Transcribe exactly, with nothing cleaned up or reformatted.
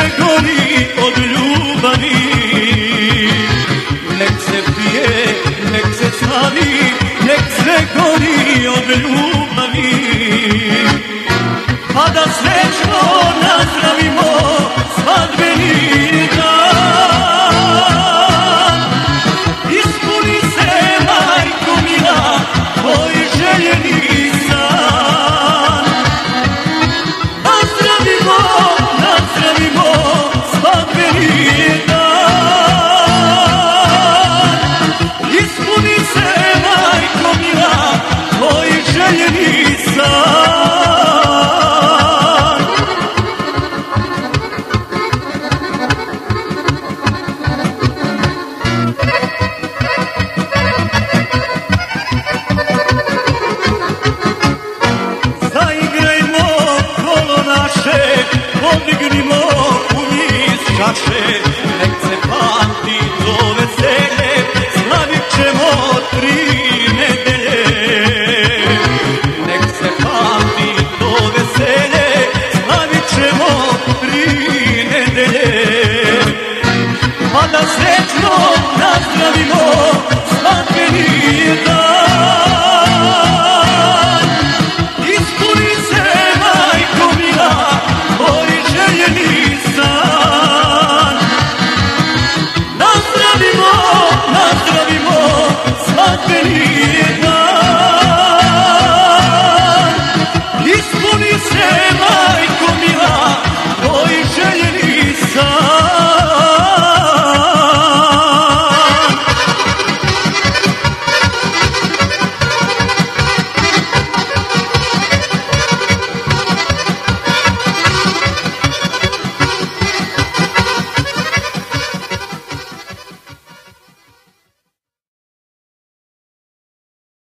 se gori od ljubavi, nek se pije, nek se slavi, nek se gori od ljubavi. Pa da srećno nazdravimo svadbeni dan, ispuni se, majko mila, tvoj željeni san. Nazdravimo, nazdravimo svadbeni dan, ispuni se, majko mila, tvoj željeni san. Podignimo u niz čaše, nek se pa